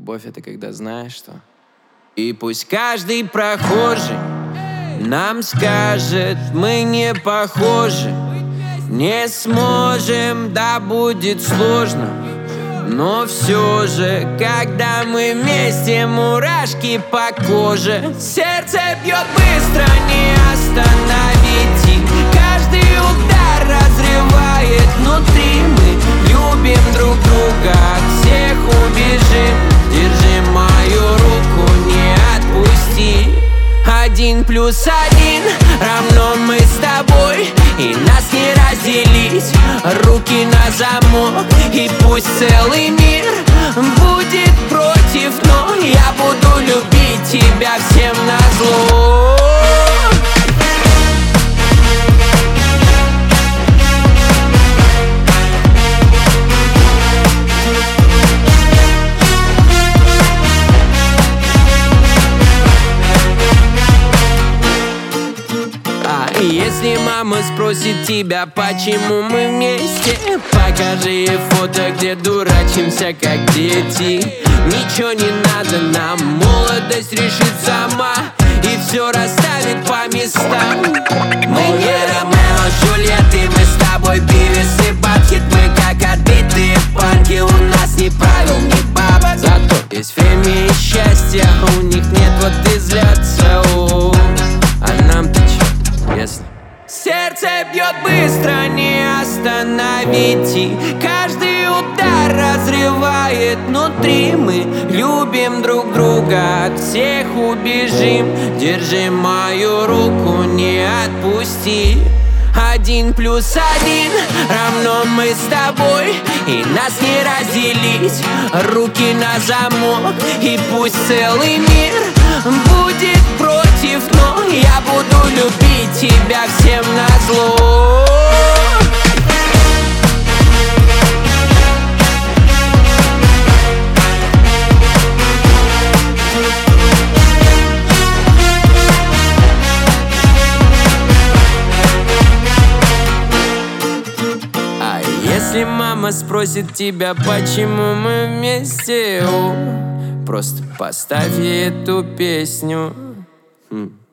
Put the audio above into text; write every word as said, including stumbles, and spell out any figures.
Любовь — это когда знаешь, что... И пусть каждый прохожий нам скажет, мы не похожи, не сможем, да будет сложно. Но все же, когда мы вместе, мурашки по коже. Сердце бьет быстро, не остановить, и каждый удар разрывает внутри. Мы любим друг друга, от всех убежим. Держи мою руку, не отпусти. Один плюс один равно мы с тобой, и нас не разделить. Руки на замок, и пусть целый мир будет против, но я буду любить тебя всем назло. Если мама спросит тебя, почему мы вместе, покажи ей фото, где дурачимся, как дети. Ничего не надо нам, молодость решит сама и все расставит по местам. Мы не Ромео с Джульеттой, мы с тобой Бивис и Батхед. Мы как отбитые панки, у нас ни правил, ни бабок. Зато есть время и счастье, а у них нет, вот и злятся. О, а нам-то чё, если... Сердце бьет быстро, не остановить, и каждый удар разрывает внутри. Мы любим друг друга, от всех убежим. Держи мою руку, не отпусти. Один плюс один равно мы с тобой, и нас не разделить. Руки на замок, и пусть целый мир будет против, но я буду любить тебя всем назло. Если мама спросит тебя, почему мы вместе, о, просто поставь ей эту песню. Хм.